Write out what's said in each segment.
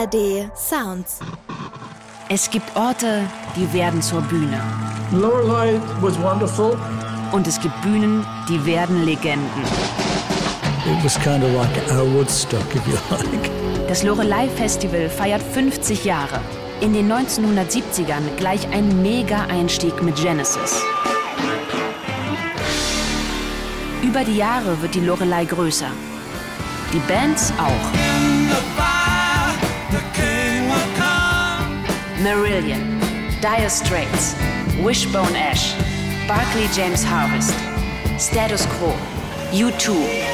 ARD Sounds. Es gibt Orte, die werden zur Bühne. Lorelei was wonderful. Und es gibt Bühnen, die werden Legenden. It was kind of like our Woodstock, if you like. Das Lorelei-Festival feiert 50 Jahre. In den 1970ern gleich ein Mega-Einstieg mit Genesis. Über die Jahre wird die Lorelei größer. Die Bands auch. Marillion, Dire Straits, Wishbone Ash, Barclay James Harvest, Status Quo, U2.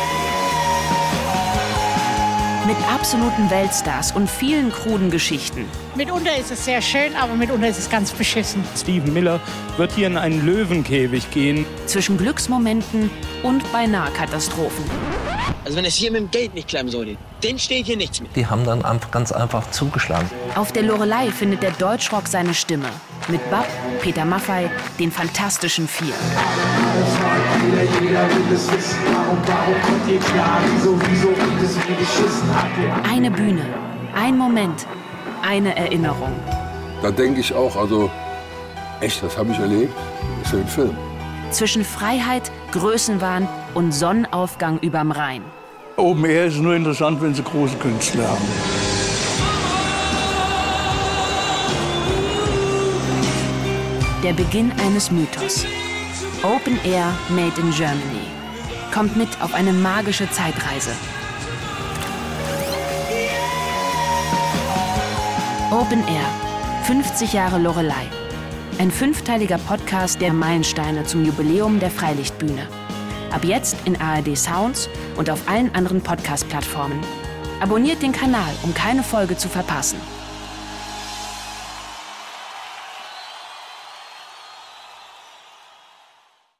Mit absoluten Weltstars und vielen kruden Geschichten. Mitunter ist es sehr schön, aber mitunter ist es ganz beschissen. Stephen Miller wird hier in einen Löwenkäfig gehen. Zwischen Glücksmomenten und beinahe Katastrophen. Also wenn es hier mit dem Geld nicht klappen sollte, dann steht hier nichts mehr. Die haben dann ganz einfach zugeschlagen. Auf der Lorelei findet der Deutschrock seine Stimme. Mit Bab, Peter Maffay, den Fantastischen Vier. Eine Bühne, ein Moment, eine Erinnerung. Da denke ich auch, also echt, das habe ich erlebt, das ist ja ein Film. Zwischen Freiheit, Größenwahn und Sonnenaufgang überm Rhein. Open Air ist nur interessant, wenn sie große Künstler haben. Der Beginn eines Mythos. Open Air Made in Germany. Kommt mit auf eine magische Zeitreise. Open Air. 50 Jahre Lorelei. Ein 5-teiliger Podcast der Meilensteine zum Jubiläum der Freilichtbühne. Ab jetzt in ARD Sounds und auf allen anderen Podcast-Plattformen. Abonniert den Kanal, um keine Folge zu verpassen.